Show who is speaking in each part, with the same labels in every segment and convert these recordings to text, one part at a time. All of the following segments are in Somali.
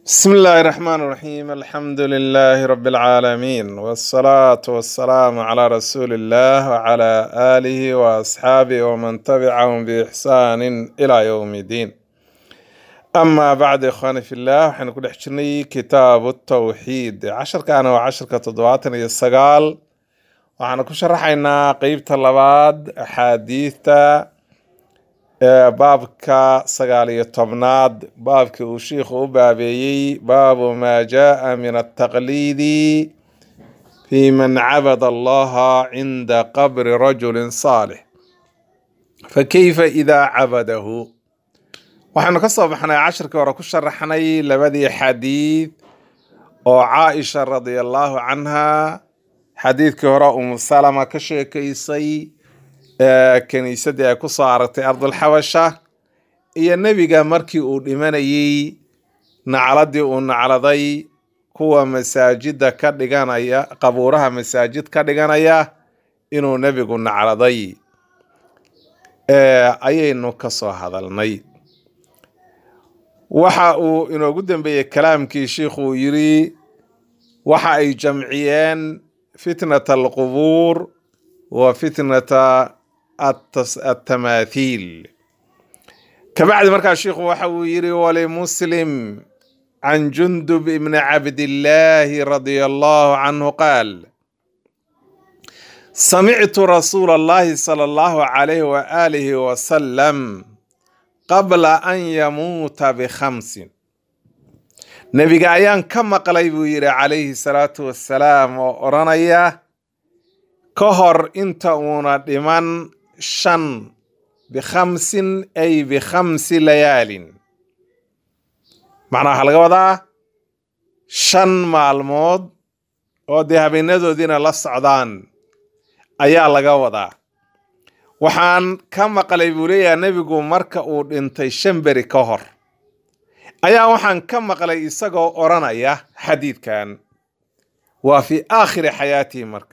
Speaker 1: بسم الله الرحمن الرحيم الحمد لله رب العالمين والصلاة والسلام على رسول الله وعلى آله وأصحابه ومن تبعهم بإحسان إلى يوم الدين. أما بعد إخواني في الله حنكون حجرني كتاب التوحيد كان وعشر كتضوات السقال وحنكون شرحنا قيب طلبات أحاديث baabka 19 baabkii uu sheekhu u baabeeyey baabu maa jaa min ataqliidi fi man cabada allaha cinda qabri rajulin saalix fakayfa idaa cabadahu. waxaanu ka soo baxnay cashirkii hore ku sharaxnay labadii xadiid oo caaisha radiallahu canha xadiidkii hore umu salama ka sheekaysay kaniisadii ay ku soo aragtay ardulxabasha iyo nebiga markii uu dhimanayey nacladii uu nacladay kuwa masaajida ka dhiganaya qabuuraha masaajid ka dhiganaya inuu nebigu nacladay ayaynu ka soo hadalnay. waxa uu inoogu dambeeyey kalaamkii sheikhu uu yiri waxa ay jamciyeen fitnata alqubuur wa fitnata التماثيل. كبعد مركز الشيخ وحويري ولمسلم عن جندب بن عبد الله رضي الله عنه قال: سمعت رسول الله صلى الله عليه وآله وسلم قبل أن يموت ب5. نبي أيان كما قليبه عليه الصلاة والسلام ورنيا كهر انت اونا دمان 5 ب5 أي ب5 ليال. معناها laga wadaa 5 maalmood oo habeenadoodina la socdaan ayaa laga wadaa. waxaan ka maqlay buu leeyahay nabigu marka uu dhintay 5 beri ka hor ayaa waxaan ka maqlay isagoo oranaya xadiidkan waa fi aakhir xayaati marka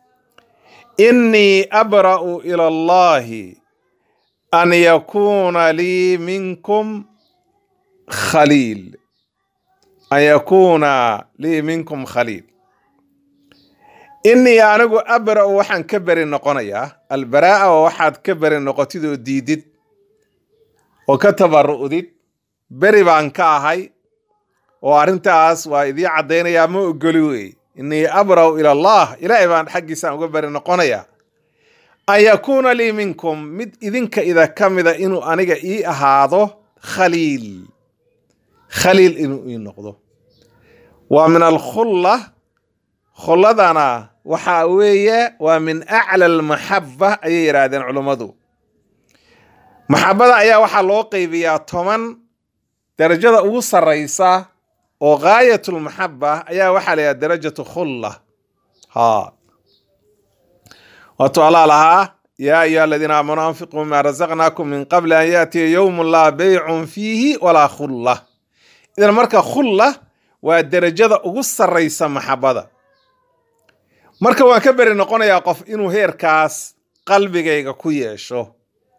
Speaker 1: إني أبرأ إلى الله أن يكون لي منكم خليل أن يكون لي منكم خليل. إني أنا أبرأ وحن كبر النقنية البراءة وحد كبر النقطيد ديدد وكتب الرؤدد بريبان كاهي وارنتاس وإذي عدين يا مؤقلوي إني أبرأ إلى الله إلى إبان حقي سأقبر النقونية أن يكون لي منكم مد إذنك إذا كم إذا إنو أنيق إيه هذا خليل إنو إيه نقضه. ومن الخلة خلدنا وحاوية ومن أعلى المحبة أي إرادة علماء محبة أي وحلوقي بيا طمان درجة أوصى الرئيسة وغاية المحبة أي وحالة درجة خلة وتعالى لها يا أيها الذين آمنوا أنفقوا مما رزقناكم من قبل أن يأتي يوم لا بيع فيه ولا خلة. إذا مركا خلة ودرجة أغسى الرئيس محبة مركا وكبر نقول يا قف إنو هيركاس قلبي كويشو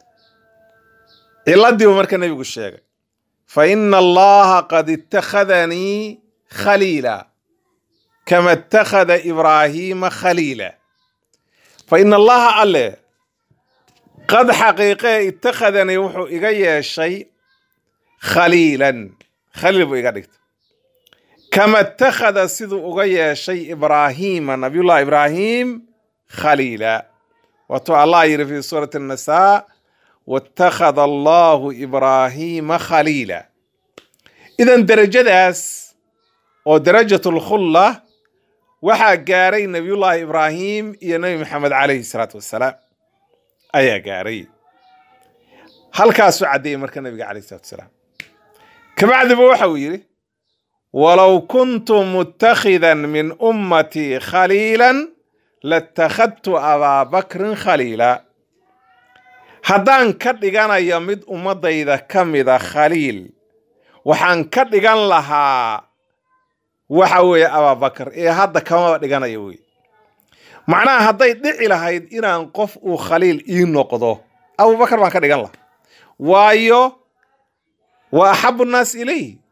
Speaker 1: إلا دي ومركا النبي يقول الشيء فإن الله قد اتخذني خليلا كما اتخذ إبراهيم خليلا. فإن الله عليه قد حقيقة اتخذني وحو إغاية الشيء خليلا خليل بو إغاية كما اتخذ سيدو إغاية الشيء إبراهيم نبي الله إبراهيم خليلا. وتو الله يرى في سورة النساء واتخذ الله إبراهيم خليلا. إذن درجة داس ودرجة الخلة وحا قاري نبي الله إبراهيم يا نبي محمد عليه الصلاة والسلام أيا قاري هل كاسو عدي مركا النبي عليه الصلاة والسلام كبعد بوحويري ولو كنت متخذا من أمتي خليلا لاتخذت أبا بكر خليلا. haddaan ka dhiganayo mid ummadayda ka mida khaliil waxaan ka dhigan lahaa waxa weeye abubakar hadda kama dhiganayo wey. macnaha hadday dhici lahayd inaan qof uu khaliil ii noqdo abubakar baan ka dhigan lahaa waayo wa ahabbu an-nas ilayhi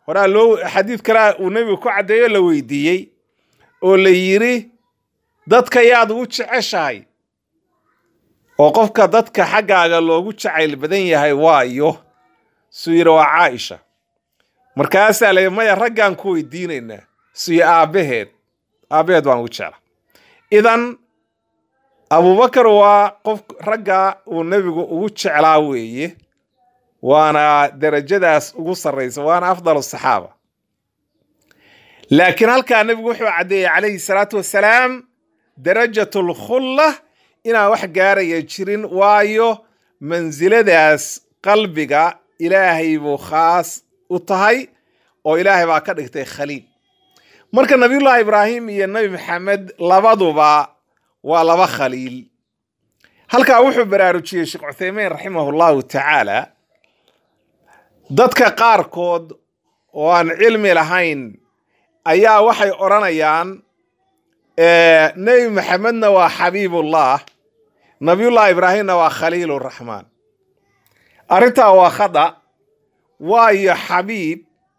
Speaker 1: horaa loo xadiid kale uu nebigu ku caddeeyo la weydiiyey oo la yiri dadka yaad ugu jeceshahay oo qofka dadka xaggaaga loogu jacayl badan yahay waayo suu yiri waa Caaisha markaasaa la maya raggaan ku weydiinaynaa suu aabaheed waan ugu jeclaa idan Abubakar waa qof ragga uu nebigu ugu jeclaa weeye waana darajadaas ugu sarreysa waana afdal saxaaba laakiin halkaa nebigu wuxuu cadeeyay calayhi salaatu wasalaam darajatul khulla inaan wax gaaraya jirin waayo mansiladaas qalbiga ilaahay buu khaas u tahay oo ilaahay baa ka dhigtay khaliil marka nabiyullaahi ibraahim iyo nabi maxamed labaduba waa laba khaliil halkaa wuxuu baraarujiyey sheekh Uthaymin raximahullahu tacaala dadka qaarkood oo aan cilmi lahayn ayaa waxay oranayaan nabi maxamedna waa xabiibullah nabiyullaahi ibraahimna waa khaliilur raxmaan arrintaa waa khada waayo xabiib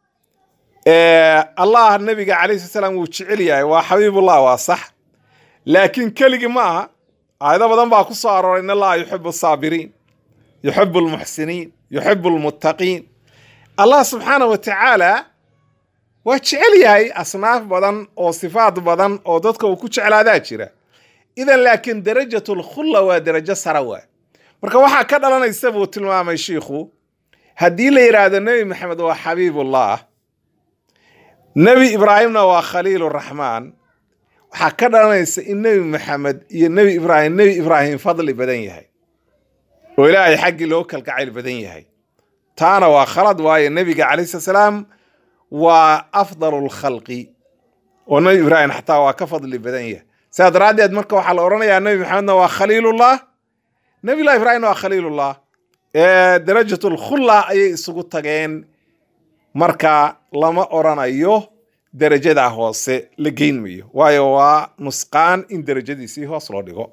Speaker 1: allah nabiga calayhi salaam wuu jecel yahay waa xabiibullah waa sax laakiin keligi ma aha aayado badan baa ku soo arooray in allah yuhibbu saabiriin yuhibbu almuhsiniin yuhibbu almuttaqiin allah subxaanahu wa tacaala waa jecel yahay asnaaf badan oo sifaad badan oo dadka uu ku jeclaadaa jira idan laakiin darajatul khulla waa darajo sare waa marka waxaa ka dhalanaysa buu tilmaamay sheekhu haddii la yiraahdo nabi maxamed waa xabiibullah nabi ibraahimna waa khaliilur raxmaan waxaa ka dhalanaysa in nabi maxamed iyo nabi ibraahim fadli badan yahay oo ilaahay xaggii loo kalgacayl badan yahay taana waa khalad waayo nabiga calayhi salaam waa afdalul khalqi oo nabi ibraahim xataa waa ka fadli badan yahay sidaa daraaddeed marka waxaa la oranayaa nabi maxamedna waa khaliilullah nabiyullaahi ibraahimna waa khaliilullah darajatul khulla ayay isugu tageen marka lama oranayo darajada hoose la geyn mayo waayo waa nusqaan in darajadiisii hoos loo dhigo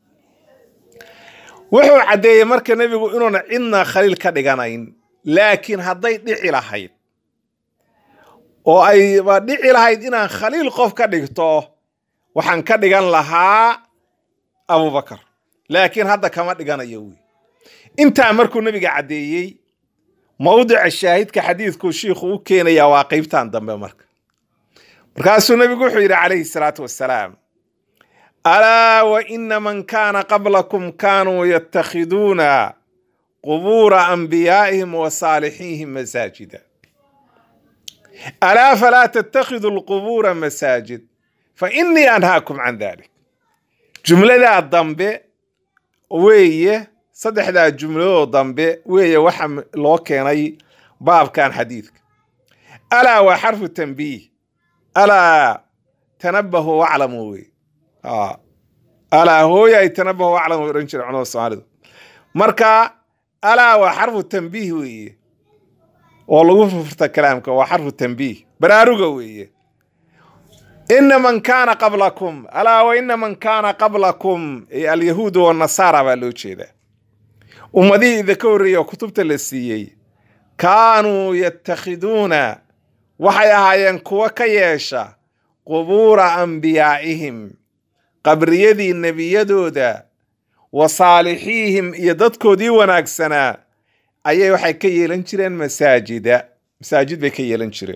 Speaker 1: wuxuu cadeeyay marka nabigu inuuna cidna khaliil ka dhiganayn laakiin hadday dhici lahayd oo ay dhici lahayd inaan khaliil qof ka dhigto waxaan ka dhigan lahaa Abubakar laakiin hadda kama dhiganayo wi inta markuu nabiga cadeeyay mawduuca shaahidka xadiidku sheekhu u keenaya waa qaybtan dambe markaasuu nabigu wuxuu yiri calayhi salaatu wassalaam ala wa inna man kana qablakum kanu yattakhiduna qubur anbiya'ihim wa salihihim masajida ala fala tattakhidhu alqubur masajid fa inni anhaakum an dhalik jumlada dambe weeye saddexda jumlado dambe weeye waxa loo keenay baabkan xadiidka ala wa harfu tanbih ala tanabbahu wa'lamu ala hooya tanabbahu wa'lamu ranjir cuno Soomaalidu marka ala wa harfu tanbih weeye oo lagu furta kalaamka waa harfu tanbih baraaruga weeye inna man kana qablakum ala wa inna man kana qablakum al-yahud wa an-nasara baa loo jeedaa ummadii idinka horreeyay kutubta la siiyay kaanuu yattakhiduna waxay ahaayeen kuwa ka yeesha qubuura anbiyaa'ihim qabriyadii nebiyadooda wa saalixihim iyo dadkoodii wanaagsanaa ayay waxay ka yeelan jireen masaajid bay ka yeelan jireen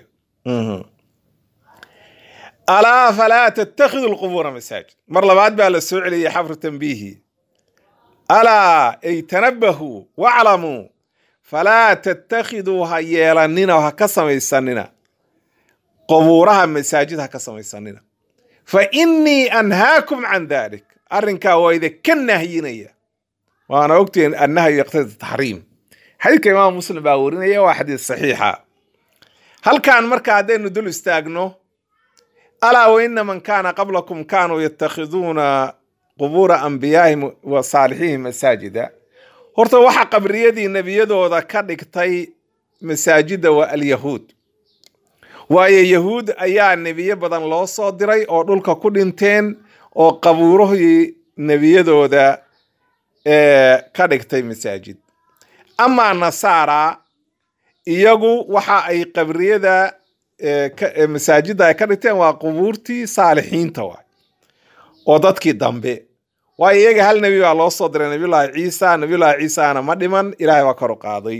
Speaker 1: alaa falaa tattakhidhu alqubuura masaajid mar labaad baa la soo celiyay xarfu tanbiihi alaa ay tanabbahu wa'lamu falaa tattakhidhu ha yeelanina ha ka samaysanina qubuuraha masaajid ha ka samaysanina fa innii anhaakum can dhalik arrinkaa waa idinka nahyinaya waana ogtiin annahyu yaqtadi taxriim xadiidka imaam muslim baa warinaya waa xadiis saxiixa halkan marka haddaynu dul istaagno alaa wa inna man kaana qablakum kaanuu yattakhiduna qubuura anbiyaa'ihim wa saalixihim masaajida horta waxa qabriyadii nebiyadooda ka dhigtay masaajida waa alyahuud waayo yahuud ayaa nebiye badan loo soo diray oo dhulka ku dhinteen oo qabuurahii nebiyadooda ka dhigtay masaajid ama nasaara iyagu waxa ay qabriyada masaajida ay ka dhigteen waa qubuurtii saalixiinta waay oo dadkii dambe waayo iyaga hal nebi baa loo soo diray nabiyullaahi ciisana ma dhiman ilaahay waa kor u qaaday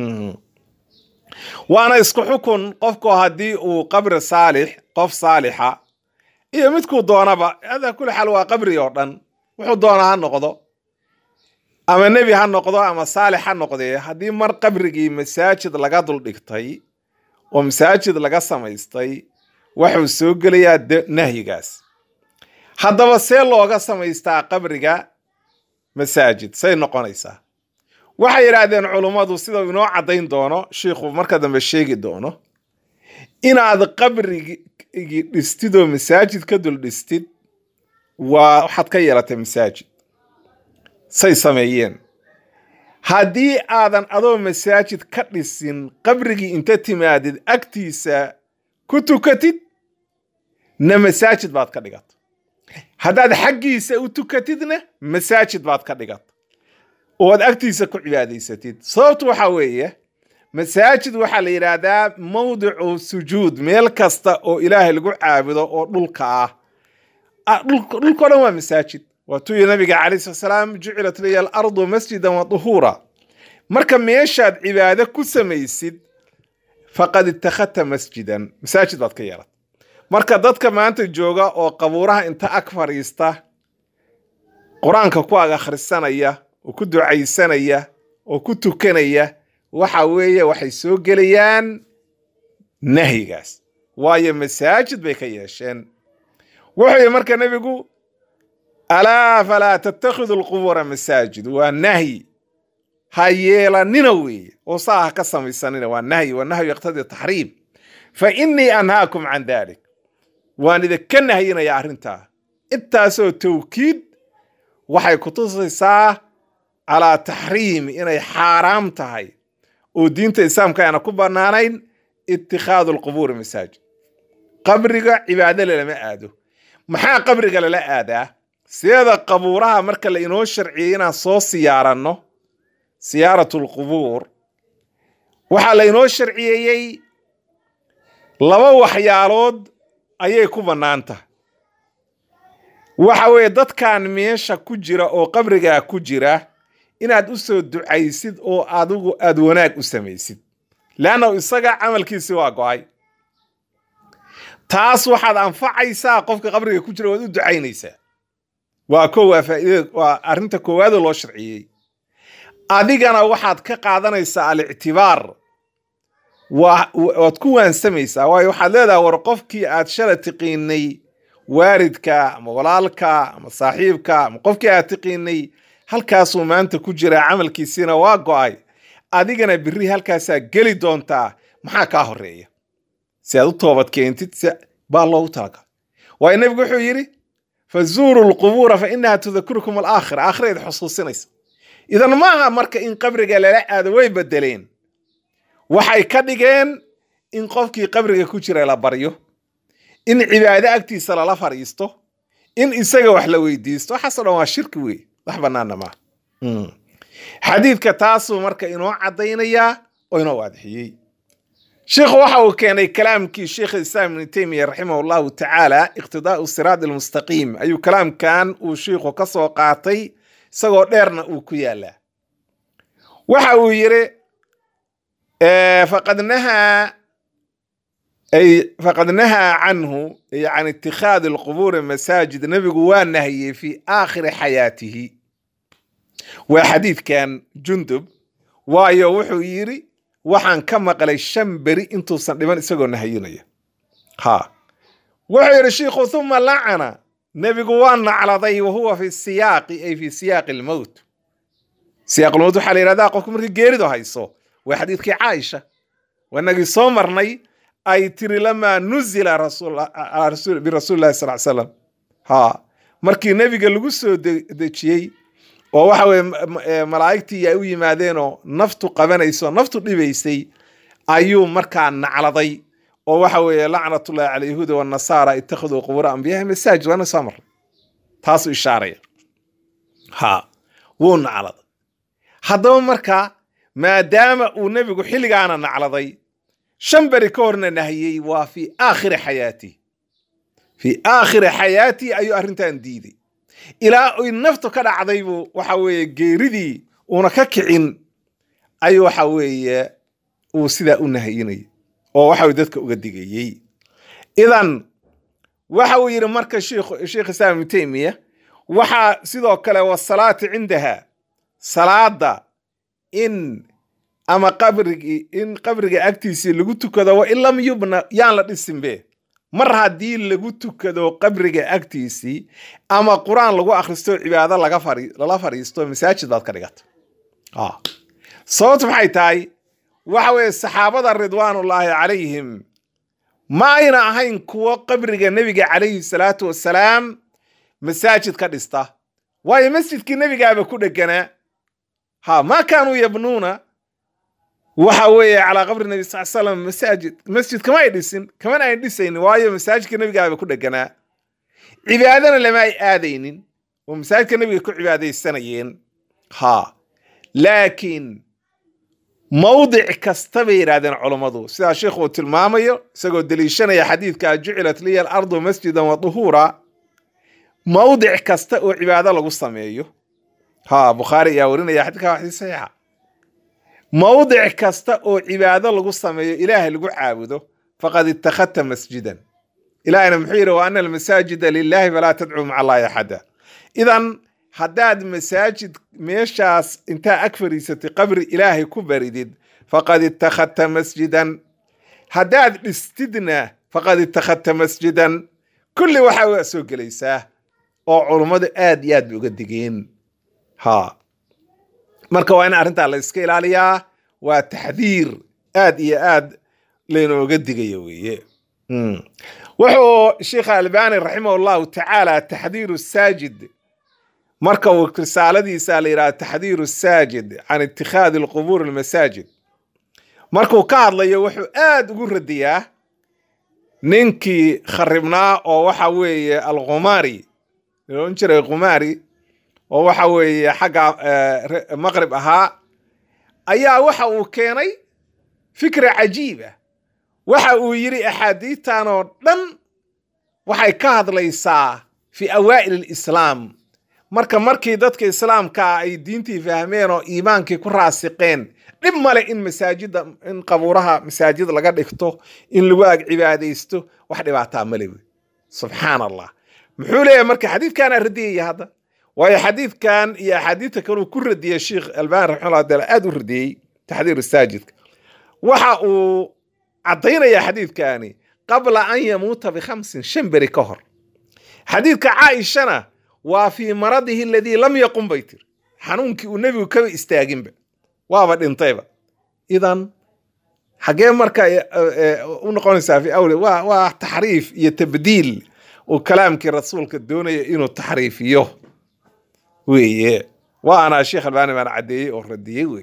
Speaker 1: waana isku xukun qofku haddii uu qabri saalix qof saalixa iyo midkuu doonaba hada kulli xaal waa qabri oo dhan wuxuu doona ha noqdo ama nebi ha noqdo ama saalix ha noqdee haddii mar qabrigii masaajid laga dul dhigtay oo masaajid laga samaystay wuxuu soo gelayaa nahyigaas haddaba see looga samaystaa qabriga masaajid say noqonaysaa waxay yidhaahdeen culummadu sida inoo caddayn doono shiikhu marka dambe sheegi doono inaad qabrigii dhistid oo masaajid ka dul dhistid waa waxaad ka yeelatay masaajid say sameeyeen haddii aadan adoo masaajid ka dhisin qabrigii inta timaadid agtiisa ku tukatid na masaajid baad ka dhigato haddaad xaggiisa u tukatidna masaajid baad ka dhigato ood agtiisa ku cibaadaysatid sababtu waxa weeye masaajid waxaa la yidhaahdaa mawdicu sujuud meel kasta oo ilaahay lagu caabudo oo dhulka dhulkao dhan waa masaajid waatuu nabiga calayhi salaam jucilat liya alardu masjidan wa duhuura marka meeshaad cibaado ku samaysid faqad ittakhadta masjidan masaajid baad ka yeelat marka dadka maanta jooga oo qabuuraha inta ag fadhiista qur-aanka ku ag akhrisanaya oo ku ducaysanaya oo ku tukanaya waxa weeye waxay soo gelayaan nahyigaas waayo masaajid bay ka yeesheen wuxuu yidhi marka nebigu alaa falaa tattakhidu alqubuura masaajid waa nahyi ha yeelanina weeye oo saa ha ka samaysanina waa nahyi wanahyu yaqtadii taxriim fa innii anhaakum can dalik waan idinka nahyinaya arrintaa intaasoo tawkiid waxay ku tusaysaa calaa taxriimi inay xaaraam tahay oo diinta islaamka aana ku bannaanayn ittikhaadu alqubuuri masaajid qabriga cibaado lama aado maxaa qabriga lala aadaa sida qabuuraha marka la inoo sharciyey inaan soo siyaaranno siyaaratu alqubuur waxaa la inoo sharciyeeyey laba waxyaalood ayay ku bannaan tahay waxa weeye dadkan meesha ku jira oo qabrigaa ku jira inaad u soo ducaysid oo adigu aad wanaag u samaysid leanna isaga camalkiisi waa go'ay taas waxaad anfacaysaa qofka qabriga ku jira waad u ducaynaysaa waa faa'iido waa arrinta koowaad oo loo sharciyey adigana waxaad ka qaadanaysaa alictibaar waad ku waansamaysaa waayo waxaad leedahay war qofkii aad shala tiqiinay waaridka ama walaalka ama saaxiibka ama qofkii aad tiqiinay halkaasuu maanta ku jiraa camalkiisiina waa go'ay adigana biri halkaasaa geli doontaa maxaa kaa horeeya si aad u toobad keentid baa loogu talagalay waayo nebigu wuxuu yidhi fazuuru lqubuura fa inaha tudakirukum alaakhira aakhirayd xusuusinaysa idan maaha marka in qabriga lala aado way bedeleen waxay ka dhigeen in qofkii qabriga ku jira la baryo in cibaado agtiisa lala fadhiisto in isaga wax la weydiisto waxaasoo dhan waa shirki wey wax bannaana maaha xadiidka taasuu marka inoo caddaynayaa oo inoo waadixiyey sheikhu waxa uu keenay kalaamkii sheikh islaam ibnu taymiya raximahu llahu tacaala iqtidaa'u siraad almustaqiim ayuu kalaamkan uu shiikhu ka soo qaatay isagoo dheerna uu ku yaalaa waxa uu yidhi faqad nahaa canhu can itikhaadi alqubuuri masaajid nebigu waa nahiyey fi aakhiri xayaatihi waa xadiidkan jundub waayo wuxuu yidhi waxaan ka maqlay 5 beri intuusan dhiban isagoo nahayinaya wuxuu yidhi shiikhu thumma lacana nebigu waa nacladay wahuwa fi siyaaqi ay fi siyaaqi almowt siyaaq almowt waxaa la yidhahdaa qofku markii geeridu hayso waa xadiidkii caaisha wanagii soo marnay ay tiri lamaa nuzila birasuulillahi sal salam markii nebiga lagu soo dejiyey oo waxa weye malaa'igtii ay u yimaadeenoo naftu qabanayso naftu dhibaysay ayuu markaa nacladay oo waxa weeye lacnatullahi cala yahuuda wanasaara ittakhaduu qubuura anbiyaha masaajid waana soo marray taasuu ishaaraya wuu nacladay haddaba marka maadaama uu nebigu xilligaana nacladay shan beri ka horna nahiyey waa fii aakhiri xayaati fii aakhiri xayaati ayuu arrintan diiday ilaa ay naftu ka dhacday buu waxa weeye geeridii uuna ka kicin ayuu waxa weeye uu sidaa u nahiyinay oo waxa uu dadka uga digayey idan waxa uu yiri marka sheekh Islaam Ibn Taymiyyah waxa sidoo kale wasalaati cindaha salaada in ama qabriga agtiisa lagu tukado wa illam yubna yaan la dhisinbe mar haddii lagu tukado qabriga agtiisii ama quraan lagu akhristo cibaado lala fariisto masaajid baad ka dhigato sababtu maxay tahay waxa weeye saxaabada ridwaanullaahi calayhim ma ayna ahayn kuwo qabriga nebiga calayhi salaatu wassalaam masaajid ka dhista waayo masjidkii nebigaaba ku dheganaa ma kaanuu yabnuuna waxa weeye calaa qabri nabi sal slam masjid kama ay dhisin kamana ay dhisayn waayo masaajidka nebigaaba ku dheganaa cibaadana lama ay aadaynin oo masaajidka nebiga ku cibaadaysanayeen laakiin mawdic kasta bay yidhahdeen culummadu sidaa sheekhu uu tilmaamayo isagoo deliishanaya xadiidka jucilat liya alardu masjidan wa duhuura mawdic kasta oo cibaado lagu sameeyo bukhaari ayaa warinaya xadiidka xadiis saxiixa mawdic kasta oo cibaado lagu sameeyo ilaahay lagu caabudo faqad ittakhadta masjidan ilaahayna muxuu yidhi wa ana almasaajida lillahi falaa tadcuu maca allahi axada idan haddaad masaajid meeshaas intaa ag fariisatay qabri ilaahay ku baridid faqad ittakhadta masjidan haddaad dhistidna faqad ittakhadta masjidan kulli waxa waa soo gelaysaa oo culummadu aad iyo aad bay uga digeen marka waa in arrintaa la iska ilaaliyaa waa taxdiir aad iyo aad laynooga digayo weeye wuxuu sheekh albani raximah allahu tacaala taxdiiru saajid marka uu risaaladiisa la yidhaha taxdiiru saajid can itikhaadi alqubuur almasaajid markuu ka hadlayo wuxuu aad ugu radiyaa ninkii kharibnaa oo waxa weeye alqumari loon jiray qumari oo waxa weeye xagga maqrib ahaa ayaa waxa uu keenay fikra cajiiba waxa uu yiri axaadiistan oo dhan waxay ka hadlaysaa fi awaa'il alislaam markii dadka islaamka ay diintii fahmeen oo iimaankii ku raasiqeen dhib male in masaajida in qabuuraha masaajid laga dhigto in lagu ag cibaadaysto wax dhibaataa male subxaan allah muxuu leeyahay marka xadiidkan radiyay hadda waayo xadiidkan iyo axaadiidta kale ku radiyay sheekh albani raximahullah taala aad u radiyay taxdiir saajidka waxa uu cadaynaya xadiidkani qabla an yamuuta bi5 shan beri ka hor xadiidka caaishana waa fi maradihi alladii lam yaqum baytir xanuunkii uu nebigu kaba istaaginba waaba dhintayba idan xagee marka u noqonaysaa fi awle waa taxriif iyo tabdiil oo kalaamkii rasuulka doonaya inuu taxriifiyo weeye waana sheekh albani baan cadeeyey oo radiyey wey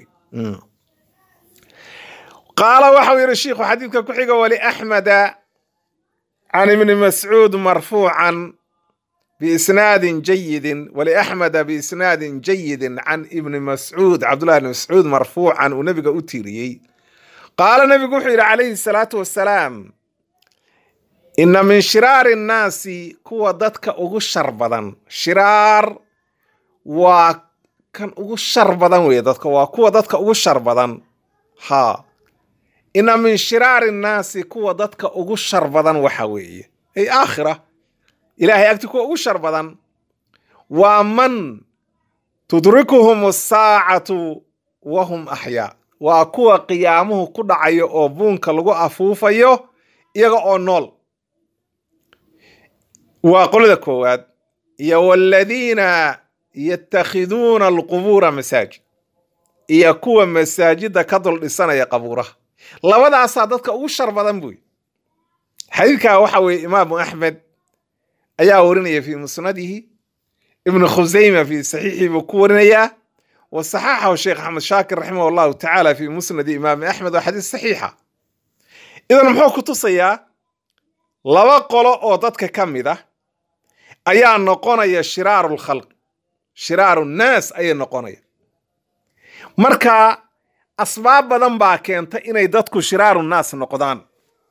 Speaker 1: qaala waxa uu yidhi sheekhu xadiidka ku xiga wali axmeda can ibni mascuud marfuucan بإسناد جيد ولأحمد بإسناد جيد عن ابن مسعود عبد الله بن مسعود مرفوعا ونبي أتيري قال النبي قحير عليه الصلاة والسلام إن من شرار الناس كوا ضدك أغو شربضا شرار وكان أغو شربضا ويضدك وكوا ضدك أغو شربضا إن من شرار الناس كوا ضدك أغو شربضا وحوي أي آخرة إلهي أكتكو أشر بدن ومن تدركهم الساعة وهم أحياء وكو قيامه قدعي أبونك لغو أفوفيو يغو نول وقل ذكوات والذين يتخذون القبور مساجد يكو مساجد كدل لسنة يقبوره لوضع صادتك أشر بدن بوي حديثك وحوي إمام أحمد ayaa warinaya fi musnadihi ibn khuzayma fi sahihi bukurinaya wa sahaha sheekh ahmed shaakir rahimahullah ta'ala fi musnad imam ahmed wa hadith sahiha idan muxuu ku tusayaa laba qolo oo dadka kamida ayaa noqonaya shiraarul khalq shiraarun nas ay noqonaya marka asbaab badan baa keenta inay dadku shiraaru naas noqdaan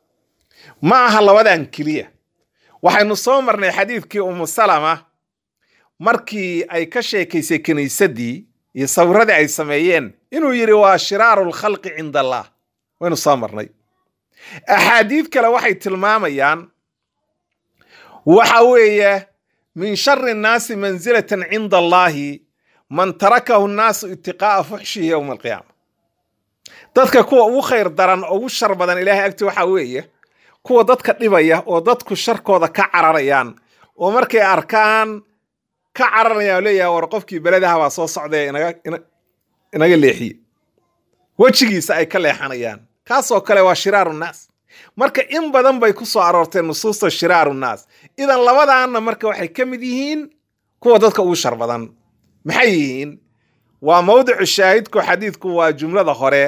Speaker 1: ma aha labadan keliya waxaynu soo marnay xadiidkii umu salama markii ay ka sheekaysay kiniisadii iyo sawirradii ay sameeyeen inuu yidhi waa shiraaru lkhalqi cinda allah waynu soo marnay axaadiid kale waxay tilmaamayaan waxa weeye min shari nnaasi mansilatan cinda allahi man tarakahu nnaasu itiqaa'a fuxshihi yowma alqiyaama dadka kuwa ugu khayr daran oo ugu shar badan ilaahay agti waxaa weeye kuwa dadka dhibaya oo dadku sharkooda ka cararayaan oo markay arkaan ka cararayaan leeyahay war qofkii beladaha baa soo socday inaga leexiye wejigiisa ay ka leexanayaan kaasoo kale waa shiraaru nnaas marka in badan bay ku soo aroorteen nusuusta shiraaru nnaas idan labadaanna marka waxay ka mid yihiin kuwa dadka ugu shar badan maxay yihiin waa mawdicu shaahidku xadiidku waa jumlada hore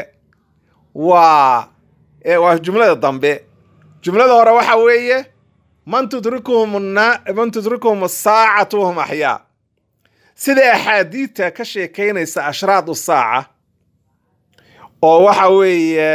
Speaker 1: waa jumlada dambe jumlada hore waxa weeye man tudrikuhum asaacatu wahum axyaa sida axaadiidta ka sheekaynaysa ashraad saaca oo waxa weeye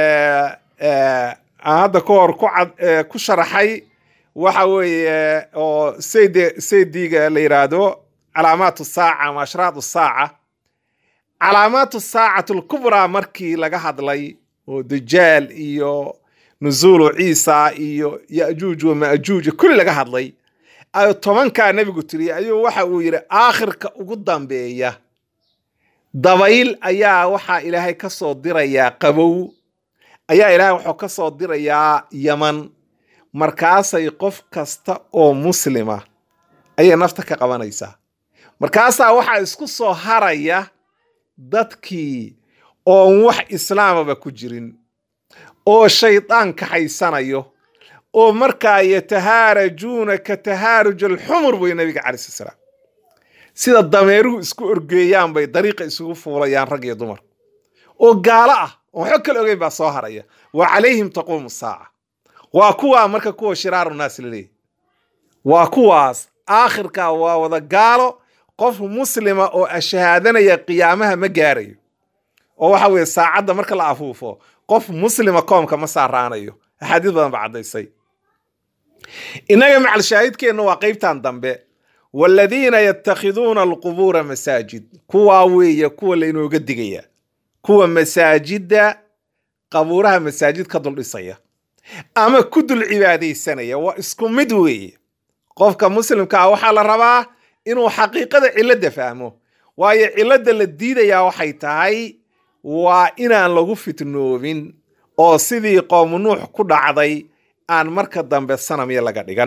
Speaker 1: aan hadda ka hor ku sharaxay waxa weeye oo saydiga la yidhaahdo calaamaat saaca ama ashraad saaca calaamaat saacatu lkubraa markii laga hadlay oo dajaal iyo nuzuulu ciisa iyo ya'juuj wa ma'juuj kulli laga hadlay ayo 10kaa nebigu tiri ayuu waxa uu yidhi aakhirka ugu dambeeya dabayl ayaa waxaa ilaahay ka soo dirayaa qabow ayaa ilaahay wuxuu ka soo dirayaa yaman markaasay qof kasta oo muslima ayay nafta ka qabanaysaa markaasaa waxaa isku soo haraya dadkii oon wax islaamaba ku jirin oo shaydaan kaxaysanayo oo markaa yatahaarajuuna ka tahaaruj alxumur buy nabiga calayhi salaam sida dameeruhu isku orgeeyaan bay dariiqa isugu fuulayaan rag iyo dumar oo gaalo ah oo xog kale ogeyn baa soo haraya wa calayhim taquumu saaca waa kuwaa marka kuwa shiraaru naas la leeyahy waa kuwaas aakhirka waa wada gaalo qof muslima oo ashahaadanaya qiyaamaha ma gaarayo oo waxa weeye saacadda marka la afuufo qof muslima koomka ma saaraanayo axaadiis badan baa caddaysay innaga macal shaahidkeenna waa qaybtan dambe waladiina yatakhiduuna alqubuura masaajid kuwaa weeye kuwa laynooga digaya kuwa masaajidda qabuuraha masaajid ka dul dhisaya ama ku dul cibaadaysanaya waa isku mid weeye qofka muslimka ah waxaa la rabaa inuu xaqiiqada cilladda fahmo waayo cilladda la diidayaa waxay tahay waa inaan lagu fitnoobin oo sidii qowmu nuux ku dhacday aan marka dambe sanamya laga dhigan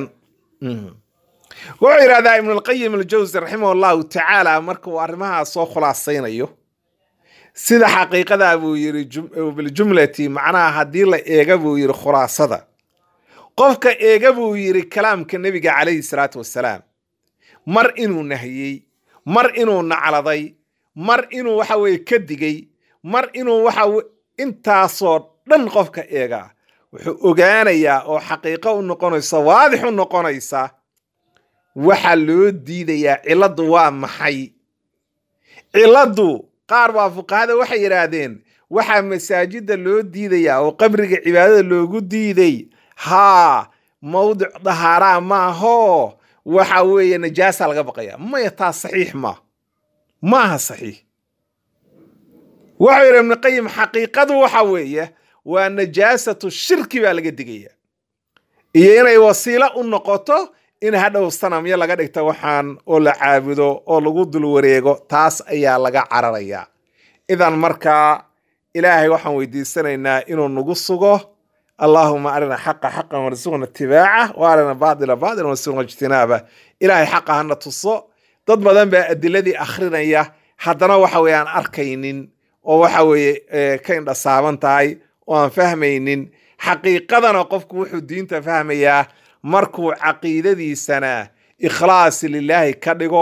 Speaker 1: wuxuu yidhahdaa ibnulqayim aljawsi raximah allahu tacaala marka uu arrimahaas soo khulaasaynayo sida xaqiiqada buu yidhi biljumlati macnaha haddii la eega buu yidhi khulaasada qofka eega buu yidhi kalaamka nebiga calayhi salaatu wassalaam mar inuu nahiyey mar inuu nacladay mar inuu waxa weeye ka digay mar inuu intaasoo dhan qofka eega wuxuu ogaanayaa oo xaqiiqo u noqonaysa waadix u noqonaysa waxaa loo diidayaa cilladdu waa maxay cilladdu qaar baa fuqahada waxay yidhaahdeen waxaa masaajidda loo diidayaa oo qabriga cibaadada loogu diiday mawdic dahaaraa maahoo waxa weeye najaasa laga baqaya maya taas saxiix maaha saxiix wuxuu yidhi ibnuqayim xaqiiqadu waxa weeye waa najaasatu shirki baa laga digaya iyo inay wasiilo u noqoto in hadhow sanamyo laga dhigta waxaan oo la caabudo oo lagu dul wareego taas ayaa laga cararayaa idan markaa ilaahay waxaan weydiisanaynaa inuu nagu sugo allaahuma arina xaqa xaqan warsuqna itibaaca wa arina baadila baadilan warsuqna ijtinaaba ilaahay xaqa hana tuso dad badan baa adiladii akhrinaya haddana waxa weeye aan arkaynin oo waxa weeye ka indhasaaban tahay oo aan fahmaynin xaqiiqadana qofku wuxuu diinta fahmayaa markuu caqiidadiisana ikhlaas lilaahi ka dhigo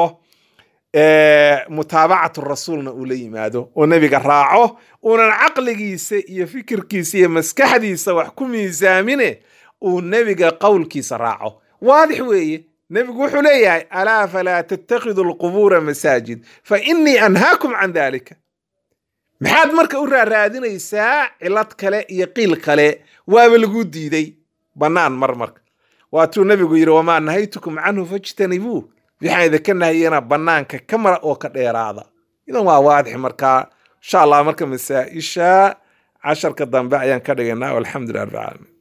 Speaker 1: mutaabacatu rasuulna uu la yimaado oo nebiga raaco uunan caqligiisa iyo fikirkiisa iyo maskaxdiisa wax ku miisaamine uu nebiga qowlkiisa raaco waadix weeye nebigu wuxuu leeyahay alaa falaa tattakhidu alqubuura masaajid fa innii anhaakum can dalika maxaad marka u raadinaysaa cilad kale iyo qiil kale waaba lagu diiday bannaan marka waatuu nabigu yidhi wamaa nahaytukum canhu fajtanibuu waxaan idinka nahayena bannaanka ka mara oo ka dheeraada idan waa waadix markaa insha allah marka masaa-isha casharka dambe ayaan ka dhigaynaa walxamdulilah rabbil caalamiin